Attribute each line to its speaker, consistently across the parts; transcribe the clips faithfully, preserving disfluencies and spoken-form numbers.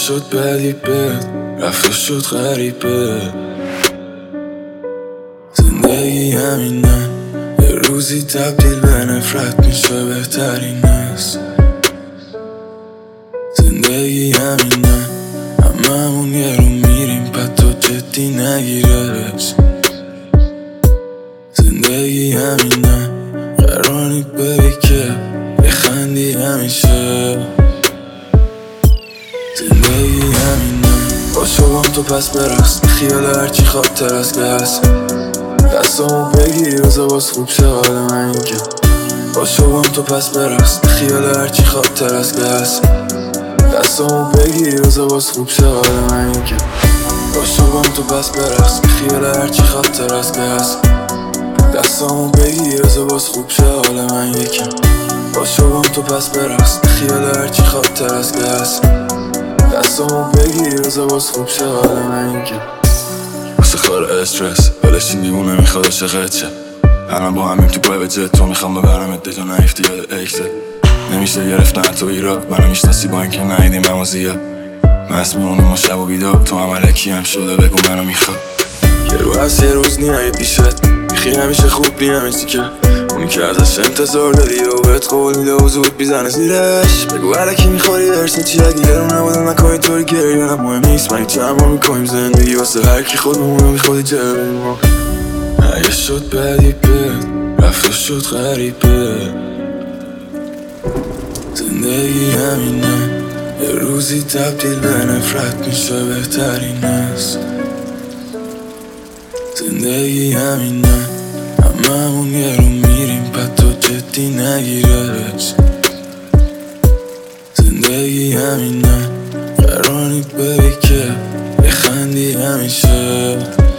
Speaker 1: شد بدی بد رفت و شد غریبه. زندگی همینه، یه روزی تبدیل به نفرت میشه بهترین است. زندگی همینه، هممون یه رو میریم پد تو جدی نگیرش. زندگی همینه، قرار نی ببی که بخندی همیشه. زندگی همینه، باشو بام تو پس برقص، خیال هرچی خاطر از که هست. دستامو بگیر روزا باز خوب شه حال من اینکه. باشو بام تو پس برقص، خیال هرچی خاطر از که هست. دستامو بگیر روزا باز خوب شه حال من اینکه. باشو بام تو پس برقص، خیال هرچی خاطر از که هست. دستامو بگیر روزا باز خوب شه حال من یکم. باشو بام تو پس برقص، خیال هرچی خاطر از که هست. دستامو بگیر روزا باز خوب شه حال من اینکه. واسه خار استرس ولشی دیوونه میخواد عاشقت شه. الان با همیم تو پای جت تو میخوام ببرمت دجا نیفتی یاد اکته. نمیشه گرفتن تو ایراد، منو میشناسی با اینکه نهیدیم اما زیاد. مست میمونیم ما شب و بیدار، تو هم علکی هم شده بگو منو میخواد. یه رو هست یه روز نی نهید بیشت، میخی همیشه خوب بی نمیسی که اونی که ازش انتظار داری و بهت قول میده و زود بیزنه زیرش. بگو علکی میخوری درس چی اگه یه رو نبودم نکنی طوری گریه نه مهم نیست. من چه هم میکنیم زندگی واسه هرکی خودمونو میخوادی جلوی ما. اگه شد بدی بد رفت و شد غریبه. زندگی همینه، یه روزی تبدیل به نفرت میشه بهترین است. زندگی همینه، هممون یه رو میریم پد تو جدی نگیرش. زندگی همینه، قرار نی ببی که بخندی همیشه.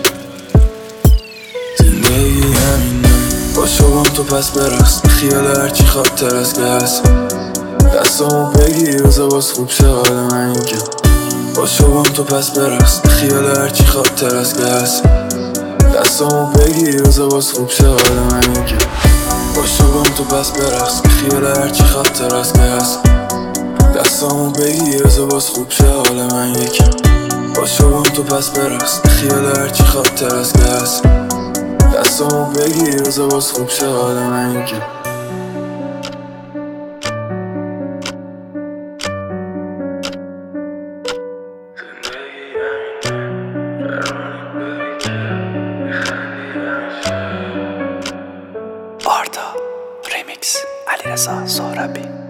Speaker 1: زندگی همینه، باشو بام تو پس برقص، خیال هرچی خاطر از که هست. دستامو بگیر روزا باز خوب شه حال من اینکه. باشو بام تو پس برقص، خیال هرچی خاطر از که هست. دستامو بگیر روزا باز خوب شه حال من اینکه. باشو بام تو پس برقص، خیال هرچی خاطر از که هست. دستامو بگیر روزا باز خوب شه حال من یکم. باشو بام تو پس برقص، خیال هرچی خاطر از که هست. دستامو بگیر روزا باز خوب شه حال من اینکه.
Speaker 2: آرتا ریمیکس علیرضا سهرابی.